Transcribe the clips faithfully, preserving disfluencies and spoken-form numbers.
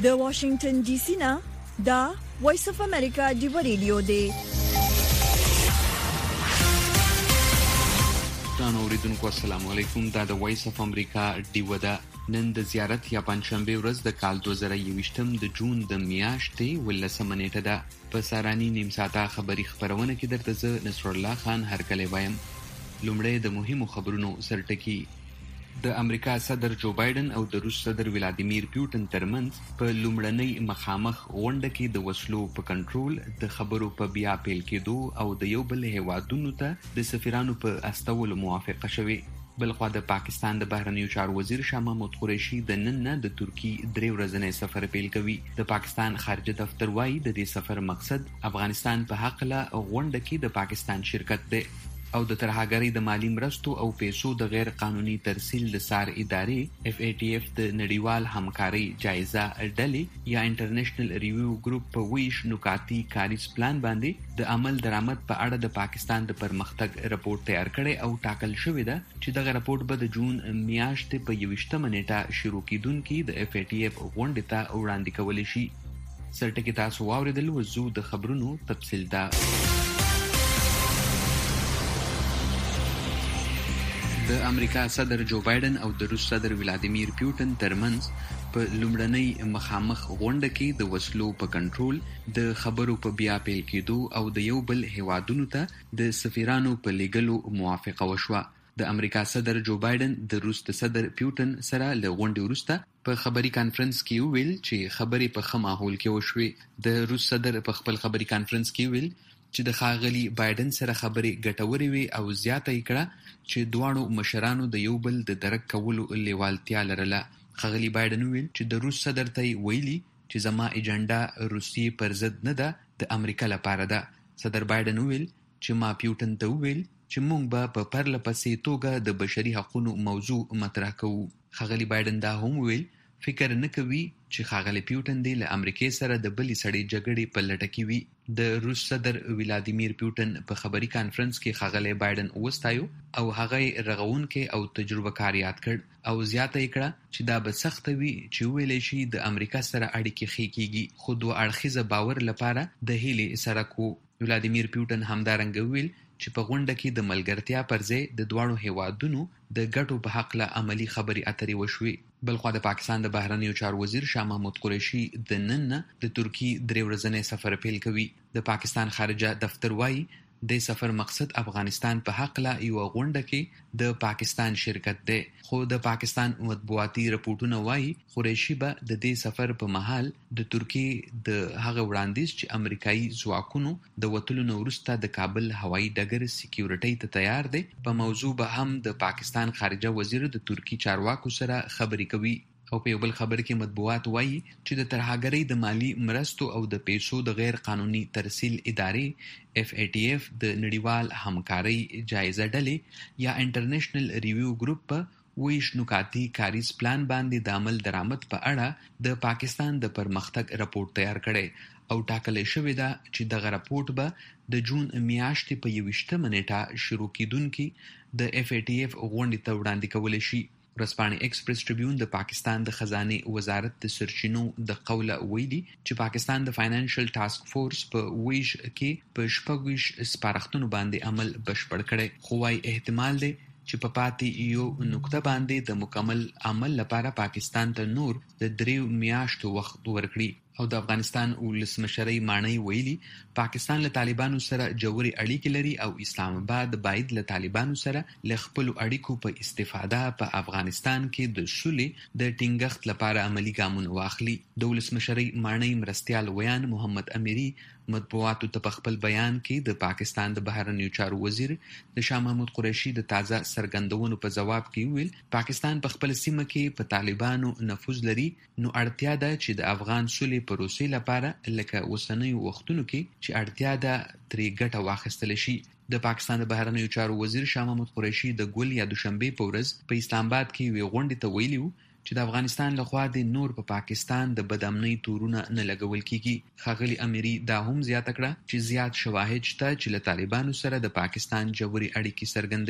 د واشنگټن ډي سي نه دا وایس اف امریکا دی ریډیو دی. ګرانو اوریدونکو السلام علیکم. دا د وایس اف امریکا دی ودا نن د زیارت یا پنځشنبه ورځ د کال دوه زره یوویشتم د جون د میاشتې ولسمه نیټه ده. په سارانی نیم ساعته خبری خبرونه کې درته زه نصر الله خان هرکلی وایم. لومړی د مهمو خبرونو سرټکی. د امریکا صدر جو بایدن او د روس صدر ولادیمیر پوتین ترمنځ په لومړنۍ مخامخ غونډه کې د وسلو په کنټرول د خبرو په بیا پیل کېدو او د یو بل هیوادونو ته د سفیرانو په استولو موافقه شوې. بلخوا د پاکستان د بهرنیو چارو وزیر شاه محمود قریشي د نن نه د ترکی درې ورځنی سفر پیل کوي. د پاکستان خارجه دفتر وايي د دې سفر مقصد افغانستان په حق له غونډه کې د پاکستان شرکت دی او د ترهګرۍ د مالی مرستو او پیسو د غیر قانوني ترسیل د سار ادارې اف ای ټی اف د نړیوال همکارۍ جایزه ډلې یا انټرنیشنل ریویو ګروپ په ویش نکاتی کاریز پلان باندې د عمل درآمد په اړه د پاکستان د پرمختګ رپورټ تیار کړي او ټاکل شوې ده چې دغه رپورټ به د جون میاشتې په یوویشتمه نیټه شروع کیدونکې د اف ای ټی اف غونډې ته وړاندې کولی شي. سرټکی تاسو واوریدل. وزو د خبرونو تفصیل ده. د امریکا صدر جو بایدن او د روس صدر ولادیمیر پوتین ترمنځ په لومړنۍ مخامخ غونډه کې د وسلو په کنټرول د خبرو په بیا پیل کېدو او د یو بل هیوادونو ته د سفیرانو په لیږلو موافقه وشوه. د امریکا صدر جو بایدن د روس د صدر پوتین سره له غونډې وروسته په خبري کانفرنس کې ویل چې خبرې په ښه ماحول کې وشوې. د روس صدر په خپل خبري کانفرنس کې ویل چې د ښاغلي بایدن سره خبرې ګټورې وي او زیاته یې کړه چې دواړو مشرانو د یو بل د درک کولو لیوالتیا لرله. ښاغلي بایدن ویل چې د روس صدر ته یې ویلي چې زما ایجنډا روسیې پر ضد نه ده، د امریکا لپاره ده. صدر بایدن ویل چې ما پیوټن ته ویل چې موږ به په پرله پسې توګه د بشري حقوقو موضوع مطرح کوو. ښاغلي بایدن دا هم ویل فکر نه کوي چې ښاغلی پیوټن دی له امریکې سره د بلې سړې جګړې په لټه کې وي. د روس صدر ولادیمیر پوتین په خبري کانفرنس کې ښاغلی بایدن وستایو او هغه یې رغونکی او تجربه کار یاد کړ او زیاته یې کړه چې دا به سخته وي چې وویلی شي د امریکا سره اړیکې ښې کېږي، خو دوه اړخیزه باور لپاره د هیلې سره کو. ولادیمیر پوتین همدارنګه ویل چې په غونډه کې د ملګرتیا پر ځای د دواړو هیوادونو د ګټو په حق له عملی خبرې اترې وشوې. بلخوا د پاکستان د بهرنیو چارو وزیر شاه محمود قریشي د نن نه د ترکی درې ورځنی سفر پیل کوي. د پاکستان خارجه دفتر وايي د سفر مقصد افغانستان په حق له یو غونډه کې د پاکستان شرکت دی، خو د پاکستان مطبوعاتي رپورټونه وايي قریشي به د دې سفر په مهال د ترکی د هغه وړاندیز چې امریکایي ځواکونو د وتلو نه وروسته د کابل هوایي ډګر سکیورټۍ ته تیار دی په موضوع به هم د پاکستان خارجه وزیر د ترکی چارواکو سره خبرې کوي. او په یو بل خبر کې مطبوعات وايي چې د ترهګرۍ د مالی مرستو او د پیسو د غیر قانوني ترسیل ادارې اف ای ټی اف د نړیوال همکارۍ جایزه ډلې یا انټرنیشنل ریویو ګروپ په ویش نکاتی کاریز پلان باندې د عمل درآمد په اړه د پاکستان د پرمختګ رپورټ تیار کړي او ټاکلې شوې ده چې دغه رپورټ به د جون میاشتې په یوویشتمه نیټه شروع کیدونکې د اف ای ټی اف غونډې ته وړاندې کولی شي. ورځپاڼې ایکسپریس ټریبیون د پاکستان د خزانه وزارت د سرچینو د قوله ویلي چې پاکستان د فاینانشل ټاسک فورس په ویش کې په شپږویشت سپارښتنو باندې عمل بشپړ کړي، خو وايي احتمال دی چې په پاتې یو نقطه باندې د مکمل عمل لپاره پاکستان ته نور د دریو میاشتو وخت ورکړي. او د افغانستان ولسمشرۍ ماڼۍ ویلي پاکستان له طالبانو سره جوړې اړیکې لري او اسلام آباد باید له طالبانو سره له خپلو اړیکو په استفاده په افغانستان کې د سولې د ټینګښت لپاره عملی ګامونه واخلي. د ولسمشرۍ ماڼۍ مرستیال ویان محمد امیری مطبوعاتو ته په خپل بیان کې د پاکستان د بهرنیو چارو وزیر د شاه محمود قریشي د تازه څرګندونو په جواب کې ویل پاکستان په خپل سیمه کې په طالبانو نفوذ لري، نو اړتیا ده چې د افغان سولې پروسې لپاره لکه اوسنیو وختونو کې چې اړتیا ده ترې ګټه واخیستل شي. د پاکستان د بهرنیو چارو وزیر شاه محمود قریشي د ګل یا دوشنبه په ورځ په اسلام آباد کې وی غونډې ته ویلي چې د افغانستان لخوا د نور په پا پاکستان د بدامنۍ تورونه نه لګول کیږي. ښاغلي امیری دا هم زیاته کړه چې زیات شواهد شته چې له طالبانو سره د پاکستان جوړې اړیکې څرګندوي.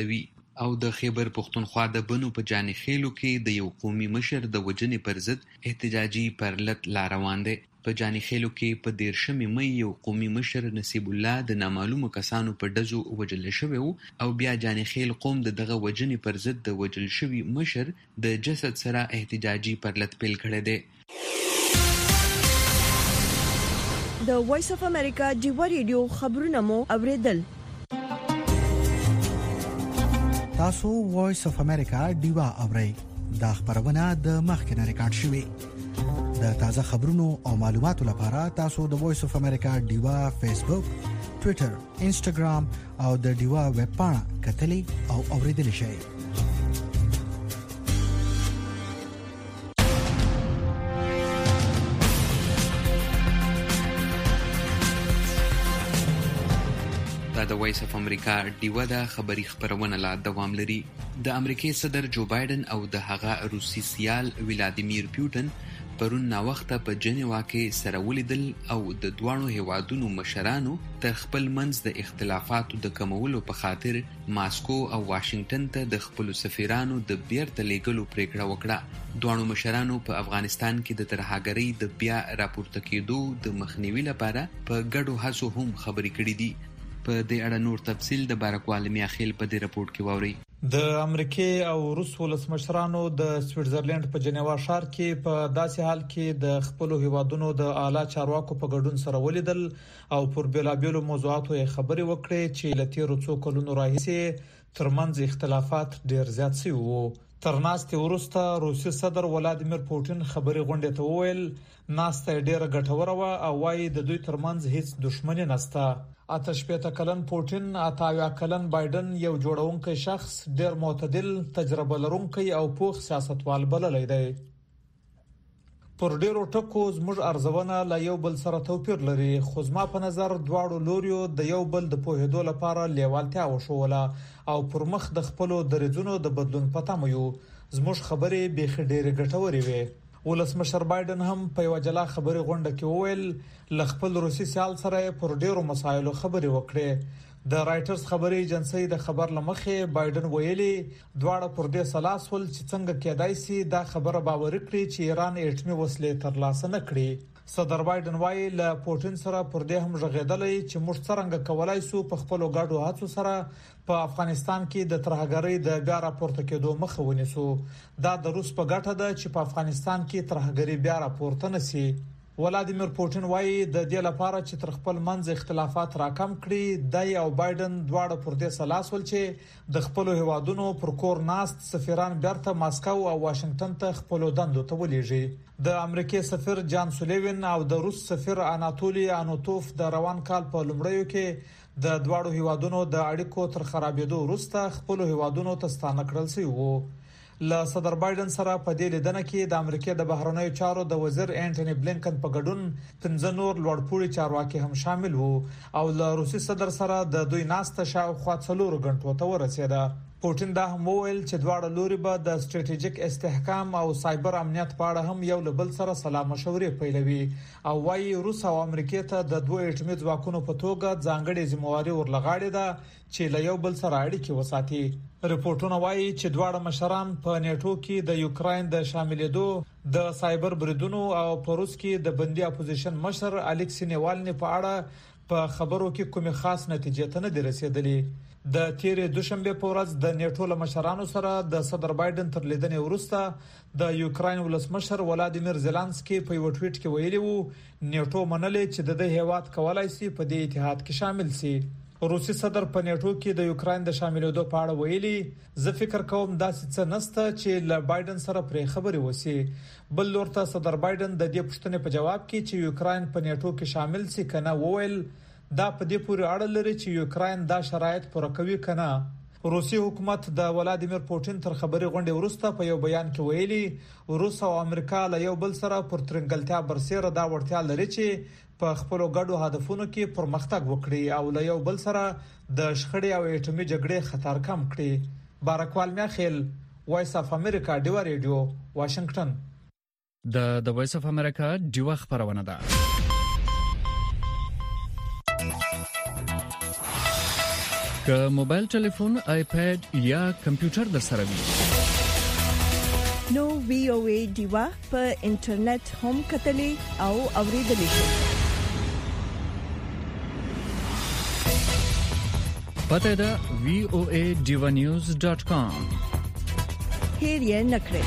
او د خیبر پختونخوا د بنو په جاني خیلو کې د یو قومي مشر د وجنې پر ضد احتجاجي پرلط لا روان دی. په جاني خیلو کې په دیرشمې مې یو قومي مشر نصیب الله د نامعلومو کسانو په ډزو وجل شوی وو او بیا جاني خیل قوم د دغه وجنې پر ضد د وجل شوی مشر د جسد سره احتجاجي پرلط پیل کړی دی. د وایس اف امریکا ډیوا ریډیو خبرونه مو اوریدل. تاسو وایس اف امریکا ډیوا اورئ. دا خبرونه د مخکنه ریکارډ شوی. د تازه خبرونو او معلوماتو لپاره تاسو د وایس اف امریکا ډیوا فیسبوک، ټوئیټر، انسټاګرام او د ډیوا ویب پاڼه کتلی او اوریدلی شئ. دا د وایس اف امریکا ډیوا د خبري خبرونه لا دوام لري. د امریکای صدر جو بایدن او د هغه روسي سیال ولادیمیر پوتین پرون نا وخته په جنیوا کې سره ولیدل او د دوانو هیوادونو مشرانو تر خپل منځ د اختلافاتو د کمولو په خاطر ماسکو او واشنگټن ته د خپل سفیرانو د بیرته لیږلو پریکړه وکړه. دوانو مشرانو په افغانستان کې د ترهګرۍ د بیا راپورته کېدو د مخنیوي لپاره په ګډو هڅو هم خبرې کړې دي. په دې اړه نور تفصیل د بارکوال میاخیل په دې راپورټ کې واوري. د امریکای او روس ولسمشرانو د سویټزرلند په جنیوا ښار کې په داسې حال کې د خپل هیوادونو د اعلی چارواکو په ګډون سره ولیدل او پر بیلابیلو موضوعاتو خبرې وکړې چې لته څو کلونو راهیسې ترمنځ اختلافات ډیر زیات شوي وو. تر ناستې وروسته روسي صدر ولادیمیر پوتین خبرې غونډې ته وویل ناسته ډیره ګټوره و او وايي د دوی ترمنځ هیڅ دښمنی نشته. آتش پېته کلن پوتین اتاویا کلن بایدن یو جوړونکی شخص ډیر معتدل تجربه لرونکی او پوخ سیاستوال بللی دی. پر ډیرو ټکو زموږ ارزونه لا یو بل سره توپیر لري خو زما په نظر دواړو لوریو د یو بل د پوهېدو لپاره لیوالتیا وشوله او پر مخ د خپل درځونو د بدلون پته مو یو زموږ خبرې به خډيره ګټورې وي. ولسمشر بایدن هم په یو جلا خبري غونډه کې وویل ل خپل روسي سیال سره پر ډیرو مسایلو خبري وکړي. د رائټرز خبري ایجنسی د خبر لمخې بایدن ویلي دواړه پر دې سلاسل چې څنګه کېدای شي دا خبره باور کړي چې ایران اټومي وسلې ترلاسه نه کړي. صدر بایدن وایي ل پوتین سره پر دې هم ژغېدلې چې موږ څنګه کولای شو په خپل ګډو هڅو سره په افغانستان کې د ترهګرۍ د بیا راپورته کېدو مخه ونیسو. دا د روس په ګټه ده چې په افغانستان کې ترهګرۍ بیا راپورته نشي. ولادیمیر پوتین وایي د دې لپاره چې تر خپل منځ اختلافات راکم کړي د او بایدن دواړه پر دې سلاسل چې د خپل هیوادونو پر کور ناست سفیران بیرته ماسکو او واشنگټن ته خپل دندو ته ولېږي. د امریکای سفیر جان سولیوین او د روس سفیر اناتولی انوتوف د روان کال په لومړیو کې د دواړو هیوادونو د اړیکو تر خرابېدو وروسته خپل هیوادونو ته ستانه کړل شوی وو. ل صدر بایدن سره په دې لیدنه کې د امریکای د بهرنیو چارو د وزیر انټونی بلینکن په ګډون پنځه نور لوړپوړي چارواکي هم شامل وو او ل روسي صدر سره د دوی ناسته شاوخوا څلور غنټو ته ورسېده. پوتین دا هم وویل چې دواړه لوري به د ستراتیژیک استحکام او سایبر امنیت په اړه هم یو له بل سره سلا مشورې پیلوي او وايي روس او امریکا ته د دوه اټومي ځواکونو په توګه ځانګړي ځمواري ورلغاړي ده چې له یو بل سره اړیکې وساتي. رپورټونه وایي چې دواړه مشران په نیټو کې د یوکرين د شاملېدو د سایبر بریدونو او په روس کې د بندي اپوزیشن مشر الکسی نیوالني په اړه په خبرو کې کومه خاص نتیجه ته نه دی رسیدلې. د تیرې دوشنبه په ورځ د نیټو له مشرانو سره د صدر بایدن تر لیدنې وروسته د یوکرين ولسمشر ولادیمیر زيلانسکي په یو ټویټ کې ویلي وو نیټو منلې چې د دې هیواد کولای شي په دې اتحاد کې شامل شي. روسي صدر په نیټو کې د یوکرين د شاملېدو په اړه ویلي زه فکر کوم داسې څه نشته چې ل بایدن سره پرې خبرې وسی. بل لورته صدر بایدن د دې پوښتنې په جواب کې چې یوکرين په نیټو کې شامل شي کنه وویل دا په دې پورې اړه لري چې یوکرين دا شرایط پوره کوي کنه. روسي حکومت د ولادیمیر پوتین تر خبري غونډې وروسته په یو بیان کې ویلي روس او امریکا له یو بل سره پر ترنګلتیا برسېره دا وړتیا لري چې په خپل ګډو هدفونو کې پرمختګ وکړي او له یو بل سره د شخړې او اټومي جګړې خطر کم کړي. بارکوال میاخیل وایس اف امریکا ډیوا ریډیو واشنگټن. د د وایس اف امریکا ډیوا خبرونه ده. که موبایل ټلیفون، آیپاد یا کمپیوټر در سره وي نو وی او ای ډیوا په انټرنیټ هم کتلې او اوریدلې شي. پته ده وی او ای ډیوا نیوز ډاٹ کام. هیر یې نکړئ.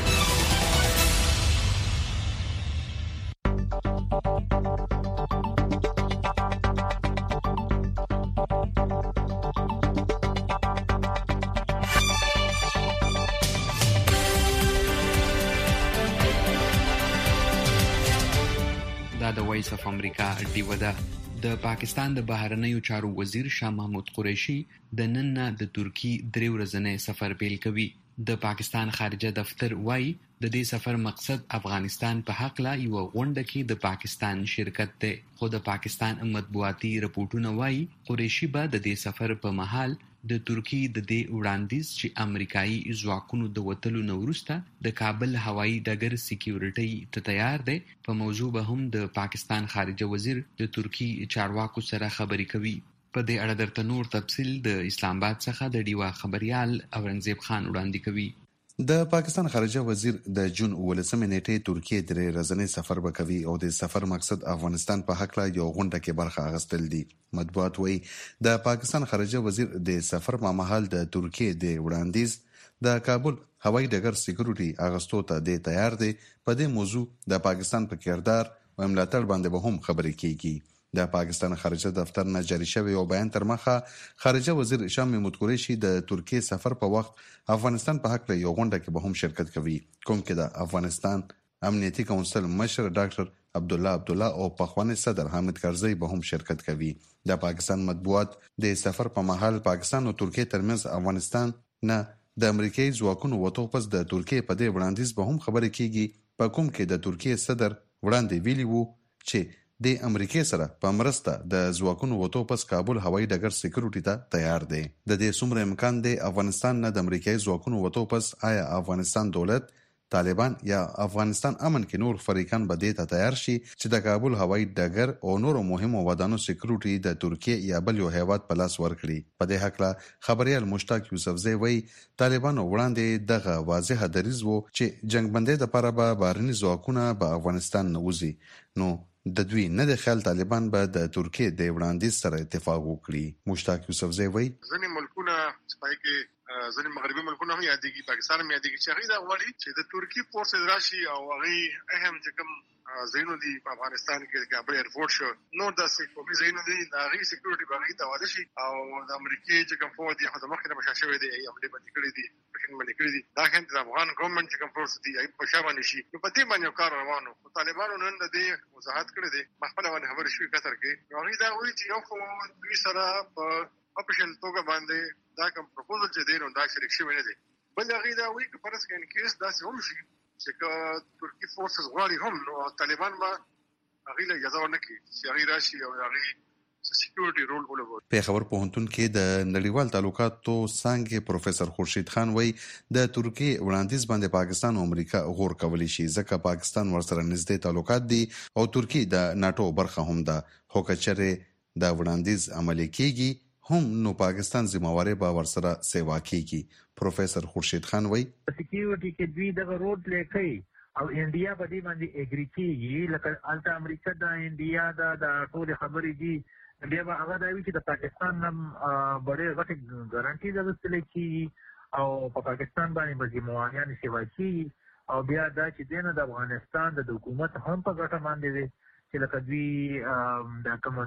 د وایس اف امریکا ډیو ده. د پاکستان د بهرنیو چارو وزیر شاه محمود قریشي د نن نه د ترکی درې ورځې سفر پیل کوي. د پاکستان خارجه دفتر وایي د دې سفر مقصد افغانستان په حق لا یو غونډه کې د پاکستان شرکت ده. خو د پاکستان مطبوعاتي رپورټونه وایي قریشي به د دې سفر په مهال د ترکی د دې وړاندیز چې امریکایي ځواکونو د وټلو نورسته د کابل هوایي ډګر سکیورټي ته تیار دی په موضوع به هم د پاکستان خارجه وزیر د ترکی چارواکو سره خبرې کوي. په دې اړه درته نور تفصیل د اسلام آباد څخه د ډیوا خبريال اورنګزیب خان وړاندې کوي. د پاکستان خارجه وزیر د جون ولسمې نیټې ترکیه درې ورځې سفر وکوي او د سفر مقصد افغانستان په حق لا یو غونډه کې برخه اخیستل دي. مطبوعات وایي د پاکستان خارجه وزیر د سفر په مهال د ترکیه د وړاندیز د کابل هوایي ډګر سکیورټي اغستو ته د تیار دی. په دې موضوع د پاکستان په کردار او ملاتړ باندې به هم خبرې کیږي. د پاکستان خارجه دفتر نه جاری شوی او بیان تر مخه خارجه وزیر شاه محمود قریشي د ترکیه سفر په وخت افغانستان په حق له یو غونډه کې به هم شرکت کوي کوم کې د افغانستان امنیتي کونسل مشر ډاکټر عبد الله عبد الله او پخوانی صدر حامد کرزی به هم شرکت کوي. د پاکستان مطبوعات د سفر په مهال پاکستان او ترکیه ترمنځ افغانستان نه د امریکایي ځواکونو وټو پس د ترکیه په دې وړاندیز به هم خبرې کیږي په کوم کې د ترکیه صدر وړاندې ویلي وو چې د امریکای سره په مرسته د ځواکونو وټو پس کابل هوایي ډګر سکیورټي ته تیار دی. د دې څومره امکان دی افغانستان نه د امریکایي ځواکونو وټو پس آیا افغانستان دولت طالبان یا افغانستان امن کې نور فریقان به دې ته تیار شي چې د کابل هوایي ډګر او نورو مهمو ودانو سکیورټي د ترکیه یا بل یو هیواد په لاس ورکړي. په دې حق لا خبريال مشتاق یوسفزی وایي طالبانو وړاندې دغه واضح دریځ وو چې جنگ بندۍ لپاره به بهرني ځواکونه په افغانستان نه وځي. نو د دوی نه د خیال طالبان به د ترکیه د وړاندیز سره اتفاق وکړي. مشتاق یوسفزی وایي ځینې ملکونه سپای کې ځینې مغربي ملکونه هم یادېږي، پاکستان هم یادېږي چې هغه دا غواړي چې د ترکی فورسز راشي او هغه اهم چې کوم زینو دي په افغانستان کې کابل ایرپورټ شو نو د سکیورټي زینو دي د هغه سکیورټي باندې تواله شي او د امریکای چې کوم فور دي هغه مخکې مشاشوي دي یا عملي باندې کړی دي پښین باندې کړی دي دا هم د افغان ګورنمنت چې کوم فورس دي په شابه نشي نو په دې باندې کار روانو. طالبانو نن د دې وضاحت کړی دي مخبل باندې خبر شوی قطر کې نو دا وایي چې یو خو دوی سره په اپشن توګه باندې دا کوم پروپوزل چې دی نو دا شریک شوی نه دی. بل هغه دا وایي چې پرس کې ان کیس دا څه هم شي چې ترکی فورسز غواړي هم نو طالبان ما هغه له اجازه ورنکړي چې هغه راشي او هغه سکیورټي رول ولوي. په خبر پوهنتون کې د نړیوال تعلقاتو څنګه پروفیسور خورشید خان وایي د ترکی وړاندیز باندې پاکستان او امریکا غور کولی شي ځکه پاکستان ورسره نږدې تعلقات دي او ترکی د ناتو برخه هم ده. خو کچره د وړاندیز عملي کیږي هم نو پاکستان ذمہواری به ورسره سیوا کیږي. پروفیسور خورشید خان وایي سکیورټي کې دوی د روډ لیکي او انډیا په دې باندې اګری کیږي لکه الټا امریکا د انډیا د ټول خبرې دي بیا به هغه دا وی چې د پاکستان نم ډېر غټه ګارانټي درسته کیږي او په پاکستان باندې به ذمہواریان سیوا کیږي او بیا دا چې دینه د افغانستان د حکومت هم په ګټه باندې دي چې لکه دوی د کوم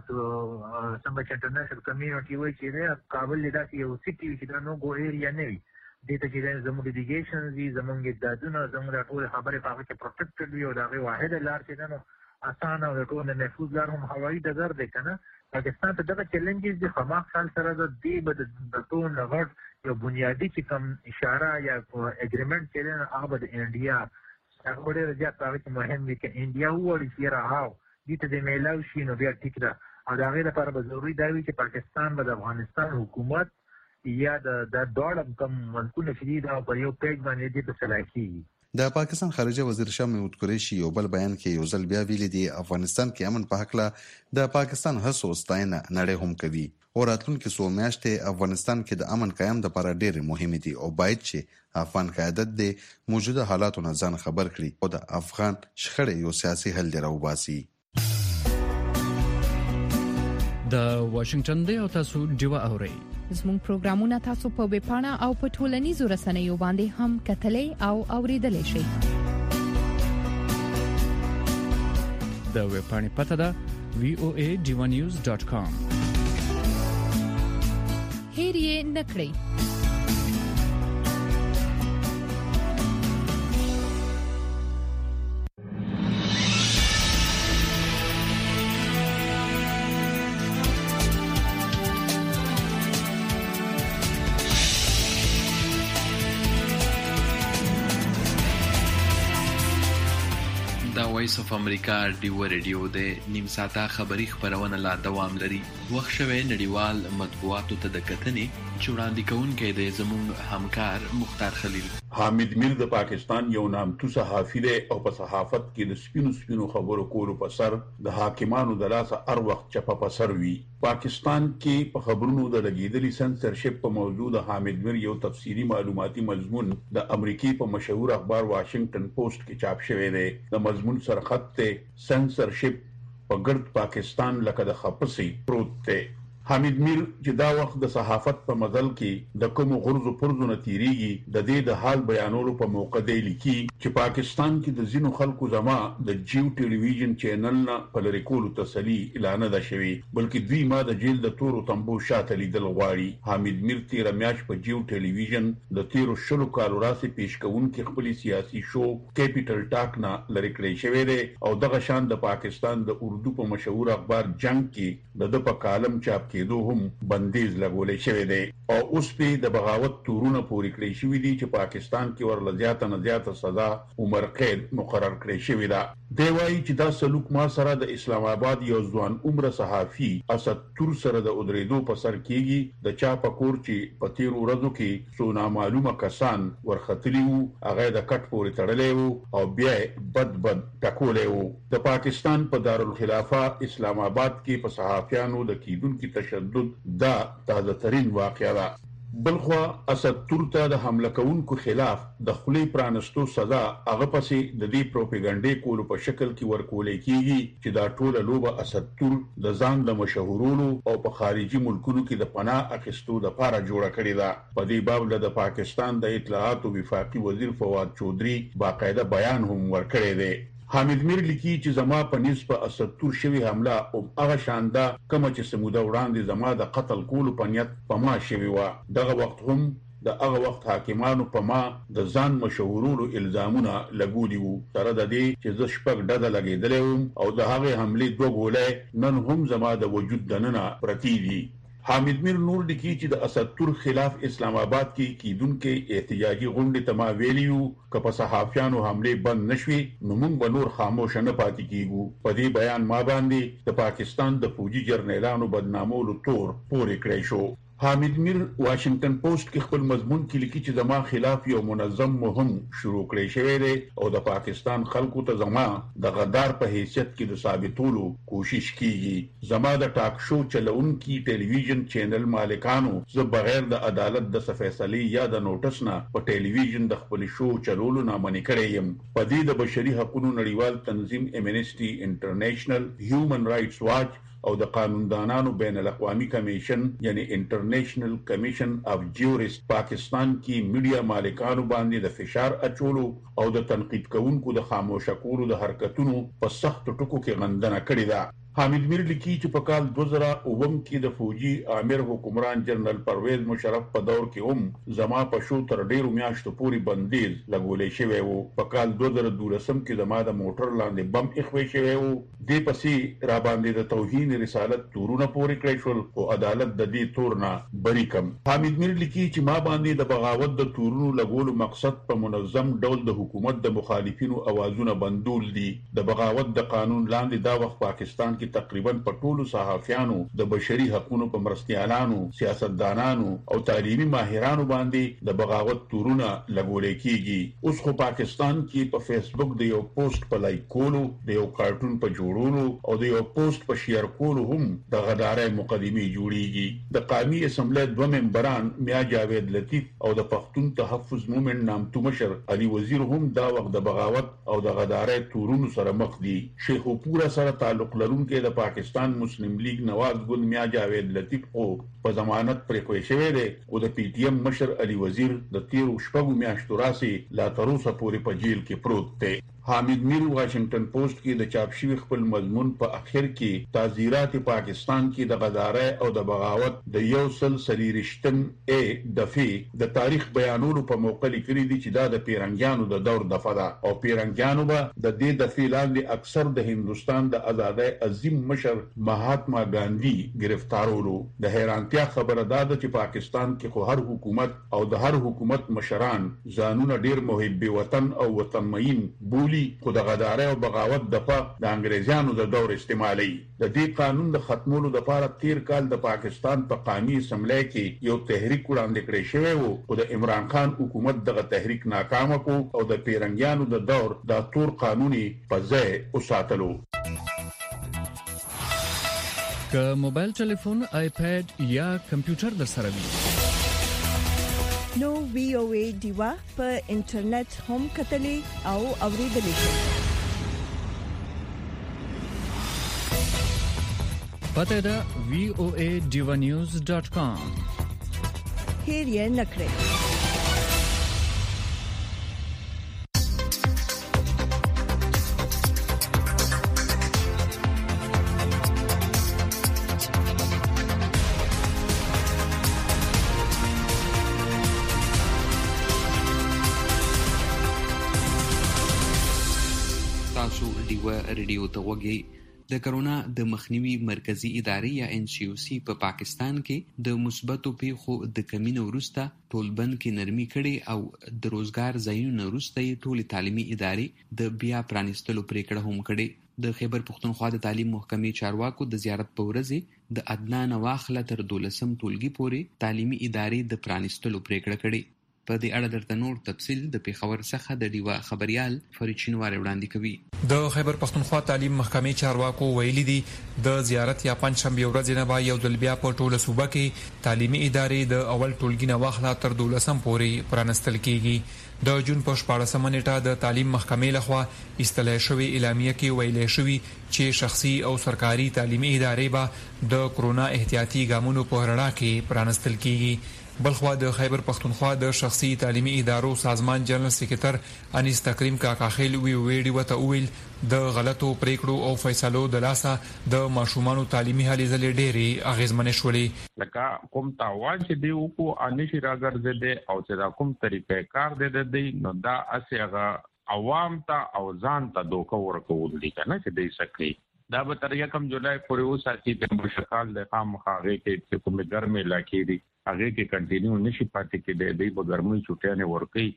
څنګه چې انټرنیشنل کمیونټي وایي چې کابل لیدا چې یو سیټي چې دا نو ګو ایریا نه وي دې ته چې زموږ ډیلیګیشن دي زموږ دادونه زموږ ټول خبرې په هغه کې پروټیکټډ وي او دا غي واحد لار چې نو اسانه او ټول محفوظ لار هم هوایي ډګر دی کنه. پاکستان ته دغه چیلنجز دي خامخ خال سره د دې بد د ټول نغړ یو بنیادی چې کوم اشاره یا اګریمنت چې هغه د انډیا هغه ډېر زیات هغه مهم وي چې انډیا وړي چې راهاو دې ته د میلاو شي نو بیا ټیک ده او دا غي لپاره به ضروري دی چې پاکستان به د افغانستان حکومت یا د د دوړم کم ملکونه شدید او په یو پیج باندې دې په صلاحي. د پاکستان خارجه وزیر شاه محمود قریشي یو بل بیان کې یو ځل بیا ویلي دی افغانستان کې امن په حق لا د پاکستان هڅو ستاینه نړۍ هم کوي او راتلونکي څو میاشتې افغانستان کې د امن قیام لپاره ډېرې مهمې دي او باید چې افغان قیادت د موجوده حالاتو نه ځان خبر کړي او د افغان شخړې یو سیاسي حل راوباسي. د واشنگټن دی او تاسو ډیوا اورئ. زموږ پروګرامونه تاسو په ویب پاڼه او په ټولنیزو رسنیو باندې هم کتلای او اوریدلای شئ. د ویب پاڼې پته ده وی او ای ډیوا نیوز ډاټ کام. هیر یې نکړئ. وایس اف امریکا ډیو ریډیو د نیم ساعته خبری خبرونه لا دوام لري. وخت شوه نړیوال مطبوعاتو ته د کتنې چوراندې کوونکې د زموږ همکار مختار خلیل. حامد میر د پاکستان یو نامتو صحافي دی او په صحافت کې د سپینو سپینو خبرو کولو په سر د حاکمانو د لاسه هر وخت چپه په سر وي. پاکستان کې په خبرونو د لګیدلي سنسرشپ په موضوع د حامد میر یو تفصیلی معلوماتي مضمون د امریکای په مشهور اخبار واشنگټن پوسټ کې چاپ شوی دی. د مضمون سرخط ته سنسرشپ په ګرد پاکستان لکه د خپسي پروت دی. حامد میر چې دا وخت د صحافت په مزل کې د کوم غرض پرځو نتیریږي د دې د حال بیانولو په موقع دی لیکي چې پاکستان کې د زینو خلکو زما د جیو ټلویزیون چینل نه په لری کولو تسلی اعلان ده شوی بلکې دوی ما د جیل د تورو تمبو شاته لیدل غواړي. حامد میر تیر میاش په جیو ټلویزیون د تیرو شلو کالو راسي پیش کوونکې خپل سیاسي شو کیپټل ټاک نه لری کړی شوی دی او دغه شان د پاکستان د اردو په مشهور اخبار جنگ کې د د په کالم چاپ کېدو هم بندیز لګولې شوی دی او اوس په د بغاوت تورونه پوری کړی شوی دی چې پاکستان کې ورل زیاته نه زیاته سزا عمر قید مقرر کړی شوی دی. دی وايي چې دا سلوک ما سره د اسلام آباد یو ځوان عمر صحافي اسد تور سره د ادریدو په سر کېږي د چا په کور چې په تیر ورځو کې سو نامعلومه کسان ورختلی وو هغه د کټ پورې تړلې وو او بیا بد بد ټکولې وو. د پاکستان په دارالخلافه اسلام آباد کې په صحافیانو د کیدونکو تشدد دا تازه ترين واقعه ده. بلخوا اسد تور ته د حمله کوونکو خلاف د خلی پرانستو سزا هغه پسې د دې پروپاګاندا کولو په شکل کې ورکولې کیږي چې دا ټوله لوبه اسد تور د ځان د مشهورولو او په خارجي ملکونو کې د پناه اخیستو لپاره جوړه کړې ده. په دې باب له پاکستان د اطلاعات او وفاقي وزیر فواد چودري باقاعده بیان هم ورکړی دی. حامد میر لیکي چې زما په نسبت اسد تور شوی حمله او هغه شاندا کوم چې سموده وړاندې زما د قتل کولو په نیت په ما شوی و. دغه وخت هم د هغه وخت حاکمانو په ما د ځان مشهورولو الزامونه لګولي وو. سره د دې چې ز شپږ ډډه لګیدلې وم او د هغه حمله دوه ګولې نن هم زما د وجود دننه پرتی دي. حامد میر نور لیکي چې د اسد تور خلاف اسلام آباد کې کیدونکو احتجاجي غونډې ته ما ویلیو که په صحافیانو حمله بند نشوي نو موږ به نور خاموش نه پاتې کیږو. په دې بیان ما باندې د پاکستان د فوجي جرنیلانو بدنامولو تور پورې کړی شو. حامد میر واشنگټن پوسټ کې خپل مضمون کې لیکي چې زما خلاف یو منظم مهم شروع کړی شوی دی او د پاکستان خلکو ته زما د غدار په حیثیت کې د ثابتولو کوشش کیږي. زما د ټاک شو چلونکي ټلویزیون چینل مالکانو زه بغیر د عدالت د فیصلې یا د نوټس نه په ټلویزیون د خپل شو چلولو نه منع کړی یم. په دې د بشري حقوقو نړیوال تنظیم امنیسټي انټرنیشنل هیومن رائټس واچ او د قانوندانانو بین الاقوامی کمیشن یعنی انټرنیشنل کمیشن اف جیوریست پاکستان کې میډیا مالکانو باندې د فشار اچولو او د تنقید کوونکو د خاموش کولو د حرکتونو په سخت ټکو کې غندنه کړې ده. حامد میر لیکي چې په کال دوه زره اووم کې د فوجي امیر حکمران جنرال پرویز مشرف په دور کې هم زما په شو تر ډیرو میاشتو پورې بندیز لګولې شوی وو. په کال دوه زره دولسم کې زما د موټر لاندې بم اخوي شوی وو. دې پسې را باندې د توهین رسالت تورونه پورې کړی شول او عدالت د دې تور نه بری کم. حامد میر لیکي چې ما باندې د بغاوت د تورونو لګولو مقصد په منظم ډول د حکومت د مخالفینو اوازونه بندول دي. د بغاوت د قانون لاندې دا وخت پاکستان کې کې تقریبا په ټولو صحافیانو د بشري حقوقو په مرستيالانو سیاستدانانو او تعلیمي ماهرانو باندې د بغاوت تورونه لګولې کیږي اوس خو پاکستان کې په فیسبوک د یو پوسټ په لایک کولو د یو کارټون په جوړولو او د یو پوسټ په شیر کولو هم د غدارۍ مقدمه جوړیږي د قومي اسمبلی دوه ممبران میا جاوید لطیف او د پښتون تحفظ مومن نامتو مشر علي وزیر هم دا وخت د بغاوت او د غدارۍ تورونو سره مخ دي شیخ پورا سره تعلق لرونکي د پاکستان مسلم لیگ نواز ګل میا جاوید لطیف او په ضمانت پرې کوي شوی دی او د پی ټی ایم مشر علي وزیر د تیر شپږو میاشتو راسي لا تر اوسه پورې په جیل کې پروت دی حامد میر واشنگټن پوسټ کې د چاپ شوی خپل مضمون په اخر کې تعزیرات پاکستان کې د غدارۍ او د بغاوت د یو سل سلیریشتم ا دفعه د تاریخ بیانولو په موقع لیکلي دي چې دا د پیرنګیانو د دور دفعه ده او پیرنګیانو به د دې دفعه لاندې اکثر د هندستان د آزادۍ عظیم مشر مهاتما ګاندھی گرفتارولو د حیرانتیا خبره ده چې پاکستان کې خو هر حکومت او د هر حکومت مشران ځانونه ډیر محب وطن او وطنمین بولی خو د غدارۍ او بغاوت دغه د انګريزانو د دور استعمالي د دې قانون د ختمولو لپاره تیر کال د پاکستان په قومي اسمبلی کې یو تحریک وړاندې کړی شوی وو او د عمران خان حکومت دغه تحریک ناکام کړ او د پیرنګیانو د دور د تور قانوني په ځای وساتلو که موبایل ټلیفون آیپاد یا کمپیوټر در سره وي نو وی او ای دیوا په انټرنیټ هم کتلې او اوریدلې شئ پته دا وی او ای ډیوا نیوز ډاٹ کام هیر یې نکړئ ریډیو ته وګورئ د کرونا د مخنیوي مرکزی ادارې یا ان سی او سی په پا پاکستان کې د مثبتو پیښو د کمینو وروسته ټولبند کې نرمي کړي او د روزګار ځایونو وروسته ټولې تعلیمي ادارې د بیا پرانیستلو پریکړه هم کړې د خیبر پښتونخوا د تعلیم محکمې چارواکو د زیارت په ورځ د ادنان واخله تر دولسم ټولګي پورې تعلیمي ادارې د پرانیستلو پریکړه کړې په دې اړه درته نور تفصیل د پیښور څخه د ډیوا خبريال فرید شینوار وړاندې کوي د خیبر پښتونخوا تعلیم محکمې چارواکو ویلي دي د زیارت یا پنځشنبه ورځ نه با یو ځل بیا په ټوله صوبه کې تعلیمي ادارې د اول ټولګي نه واخله تر دولسم پورې پرانستل کیږي د جون په شپاړسمه نیټه د تعلیم محکمې لخوا استلای شوی اعلامیه کې ویلي شوی چې شخصي او سرکاري تعلیمي ادارې به د کرونا احتیاطي ګامونو په رڼا کې پرانستل کیږي بلخوا د خیبر پښتونخوا د شخصي تعلیمي ادارو سازمان جنرال سکرټر انیس تکریم کاکا خیل وی ویډیو وته ویل د غلطو پریکړو او فیصلو د لاسه د ماشومانو تعلیمي هلې ځلې ډېری اغیزمنې شولې لکه کوم تاوان چې دی وکړو انشي راګرځي او چې دا کوم طریقې کار دی دی نو دا اسیغه عوام ته او ځان ته دوکه ورکول دي کنه چې دې سکي دا به تر یکم جولای پورې وساتي د مشکل د خام خاغه کې چې کومه ګرمه علاقې دي هغه کې کنټینیو نشي پاتې کې د دې په ګرمۍ چټیانه ورکي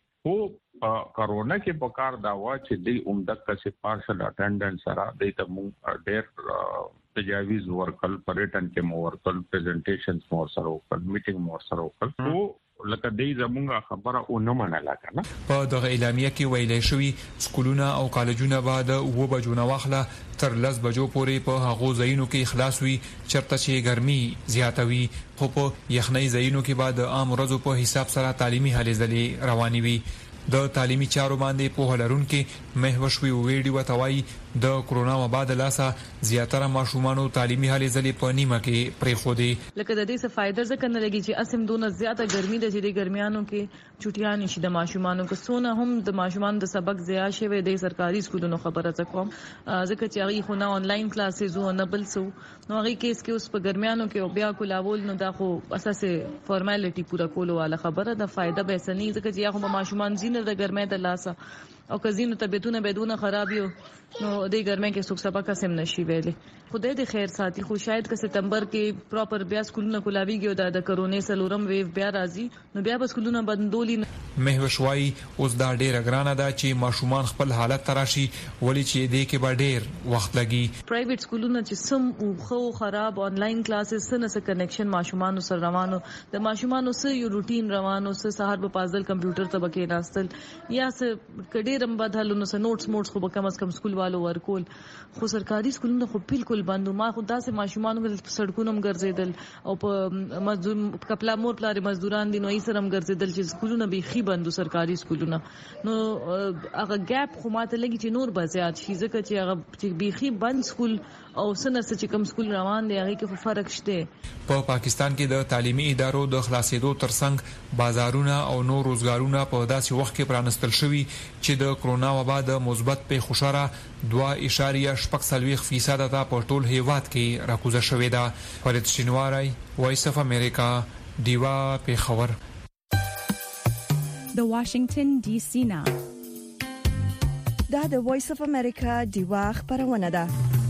خو کرونا کې په کار دا وا چې د عمدہ کسي پارشل اټینډنس سره د ته مونږ ډېر تجاویز ورکل پریټن کې مو ورکل پریزنټیشنز مو سره ورکل میټینګ مو سره ورکل او لکه دې زمونږه خبره او نه منله کنه په دغه اعلامیه کې ویلې شوی سکولونه او کالجونه بعد او بجو نه واخله تر لس بجو پورې په هغو ځایونو کې خلاص وي چرته چې ګرمي زیاتوي خو په یخنۍ ځایونو کې بعد عام ورځو په حساب سره تعلیمي هلې ځلې رواني وي د تعلیمي چارو باندې په هلرونکو مهوشوي ویډیو توای د کرونا وبا د لاسه زیاتره ماشومانو تعلیمي هلې ځلې په نیمه کې پرې خو دي لکه د دې څه فائدہ ځکه نه لګي چې اسیم دونه زیاته ګرمي د دې ګرمیانو کې چټیان شي د ماشومانو کو سونه هم د ماشومان د سبق زیا شوی د سرکاري سکولونو خبره ځکوم ځکه چې هغه خو نه آنلاین کلاسز او نه بل څه نو هغه کیس کې اوس په ګرمیانو کې بیا کولاول نو دا خو اساسه فارمالټي پورا کولو والا خبره د فائدہ به سني ځکه چې هغه ماشومان زینه د ګرمۍ د لاسه او کزینو طبيعتونه بدونه خراب یو نو د ګرمۍ کې څوک سبق قسم نشي ویلې. خدای دې خیر ساتي. خو شاید که سپتمبر کې پراپر بیا سکولونه کولاویږي او د کرونا سلورم ویو بیا راځي نو بیا به سکولونه بندولي. مهوشوي اوس دا ډېر ګرانه ده چې ماشومان خپل حالت تراشي ولې چې دې کې به ډېر وخت لګي. پرایویټ سکولونه چې سم خو خراب انلاین کلاسز سره سره کنیکشن ماشومان سره روانو د ماشومان سره یو روټین روانو سره سهار په پازل کمپیوټر ته بکې ناستل یا سره کډېرم بدلونو سره نوټس موټس خو کم از کم سکول والو ورکول. خو سرکاري سکولونه خو بالکل بندو. ما خو داسې ماشومان په سړکونو هم ګرځیدل او په مزدور کپلا مور پلار مزدوران دي نو یې سره هم ګرځیدل چې سکولونه به خي بندو سرکاري سکولونه. نو هغه ګاپ خو ماته لګي چې نور به زیات شي ځکه چې هغه چې بيخي بند سکول او سنه چې کوم سکول روان دی هغه کې فرق شته. په پاکستان کې د تعلیمي ادارو د خلاصېدو ترڅنګ بازارونه او نور روزګارونه په داسې وخت کې پرانستل شوي چې د کرونا وبا د مثبت په خوشاره دوه اشاریه شپږ سلويخ فیصد ته په ټول هیواد کې راکوزه شوې ده. فرید شینواری وایس اف امریکا دیوا پیښور. د واشنگټن ډي سي نه دا د وایس اف امریکا دیوا خبرونه ده.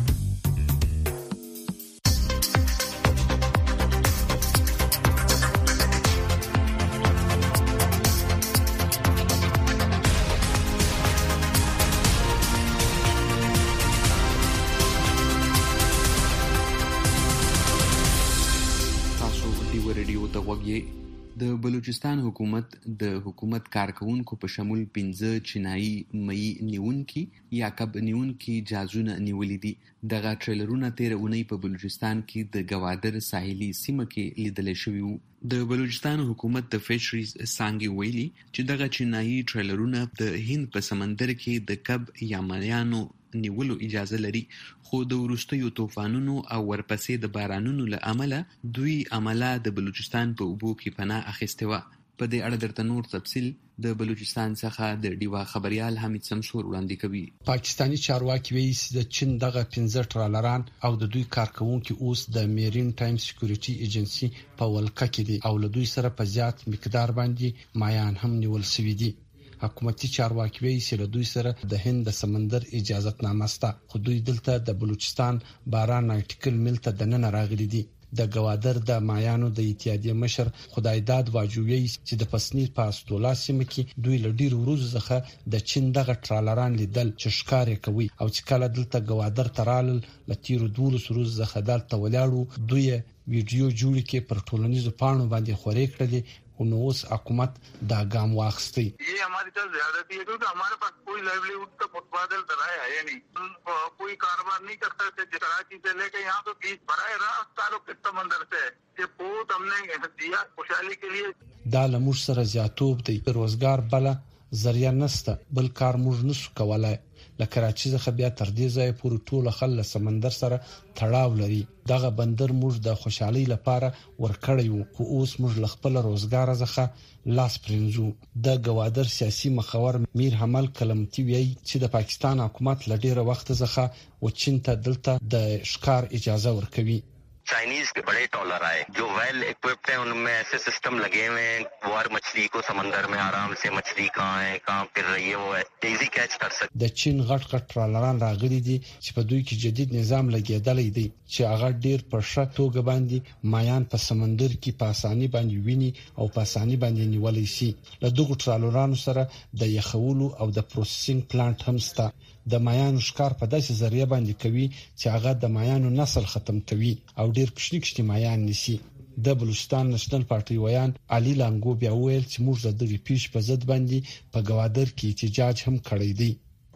د بلوچستان حکومت د حکومت کارکونکو په شمول پنځه چینایي مې نیونکي یا کب نیونکي جازونه نیولې دي. دغه ټریلرونه تیر اونۍ په بلوچستان کې د گوادر ساحلي سیمه کې لیدل شوي وو. د بلوچستان حکومت د فیشریز څانګې ویلي چې دغه چینایي ټریلرونه د هند په سمندر کې د کب یا مریانو نیولو اجازه لري خو د وروستیو طوفانونو او ورپسې د بارانونو له امله دوی عمله د بلوچستان په اوبو کې پناه اخیسته و. په دې اړه درته نور تفصیل د بلوچستان څخه د ډیوا خبريال حمید سمسور وړاندې کوي. پاکستانی چارواکي وایي چې د چین دغه پنځه ټرالران او د دوی کارکونکو اوس د میرین ټایم سکیورټي ایجنسی په ولکه کې دي او له دوی سره په زیات مقدار باندې مایان هم نیول شوی دي. حکومتي چارواکي وایي چې له دوی سره د هند د سمندر اجازهتنامه سته خو دوی دلته د بلوچستان باران نایټیکل مل ته دننه راغلي دي. د گوادر د مایانو د اتحادیه مشر خدایداد واجوی چې د پسنیر په استولا سیمه کې دوی له ډیر ورځو څخه د چین دغه ټرالران لیدل چې ښکار کوي او چې کله دلته گوادر ترال ل تیرو دولس ورځو څخه دلته ولاړو دوی ویډیو جوړ کې پر ټولنیزو پاڼو باندې خورې کړې نو اوس حکومت دا ګام واخستي. ये हमारी तरफ ज्यादती है क्योंकि हमारे पास कोई लाइवलीहुड का मुतबादल तरह है नहीं. कोई कारोबार नहीं कर सकते. कराची से लेकर यहाँ तो बीच बराह रास्त ताल्लुक के समंदर से ये बहुत हमने दिया खुशहाली के लिए. دا لمر سره زیاتوب دی. روزګار بل ذریعہ نسته بل کار موږ نشو کولای. له کراچي څخه بیا تر دې ځای پورې ټول خل سمندر سره تړاو لري. دغه بندر موږ د خوشحالي لپاره ورکړی وو خو اوس موږ ل خپل روزګار څخه لاس پرنځو. د گوادر سیاسي مخور میر حمل کلمتي وی چې د پاکستان حکومت ل ډیره وخت څخه و چین ته دلته د ښکار اجازه ورکوي. चाइनीज के बड़े ट्रॉलर आए जो वेल इक्विप्ड हैं उनमें ऐसे सिस्टम लगे हुए हैं वो हर मछली को समंदर में आराम से मछली कहाँ है कहाँ फिर रही है वो तेजी कैच कर सकते. د چین غټ غټ ټرالران راغلي دي چې په دوی کې جدید نظام لګیدلې دی چې هغه ډیر پر ښه توګه باندې مایان په سمندر کې په اساني باندې ویني او په اساني باندې نیولې شي. له دغه ټرالرانو سره د یخولو او د پروسسینګ پلانټ هم شته. د مایانو ښکار په داسې ذریعہ باندې کوي چې هغه د مایانو نسل ختم کوي او ډیر کشنی کشنی مایان نشي. د بلوچستان نېشنل پارټي ویان علي لانګو بیا ویل چې موږ د دغه پیش په ضد باندې په گوادر کې احتجاج هم کړی دی.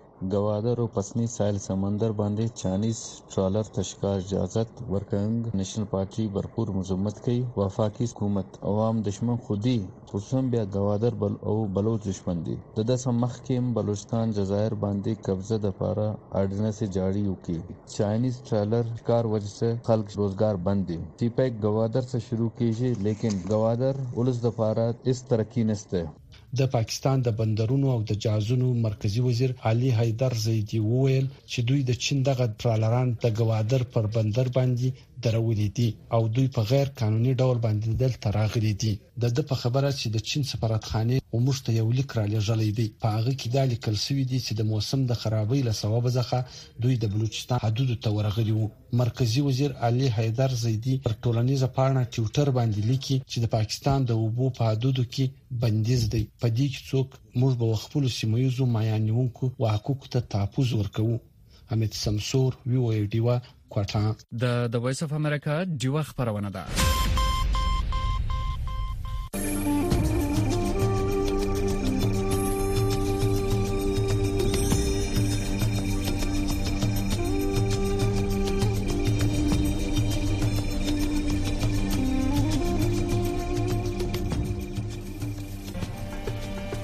گوادر او پسنی ساحل سمندر باندې چانیز ټرالر تشکار اجازت ورکړنګ نېشنل پارټي भरपूर مذمت کوي. وفاقي حکومت عوام دشمن خودي خصوصا بیا گوادر بل او بلوچ دشمن دي. د داسه مخکیم بلوچستان جزایر باندې قبضه د پاره اډنس جاری وکي. چانیز ټرالر کار وجه سے خلک روزگار بند دي. سی پیک گوادر سے شروع کیږي لیکن گوادر ولس د پاره اس ترقی نشته. د پاکستان د بندرونو او د جهازونو مرکزی وزیر علي حیدر زیدی وویل چې دوی د چین دغه ټرالران د گوادر پر بندر باندې درولې دي او دوی په غیر قانوني ډول باندې دلته راغلي دي. د د په خبره چې د چین سفارتخانه ومشته یو لیک را لېږلی دی، په هغه کې دا لیکل شوی دی چې د موسم د خرابۍ له سبب څخه دوی د بلوچستان حدودو ته ورغلي وو. مرکزی وزیر علي حیدر زیدی پر ټولنیزه پاڼه ټویټر باندې لیکي چې د پاکستان د اوبو په حدودو کې بندیز دی، په دې کې څوک موږ به خپل سیمایي مایانونکو او حقوقو ته تحفظ ورکوو. حمید سمسور وی او ای ډیوا کوټا. د د وایس اف امریکا ډیوا خبرونه ده.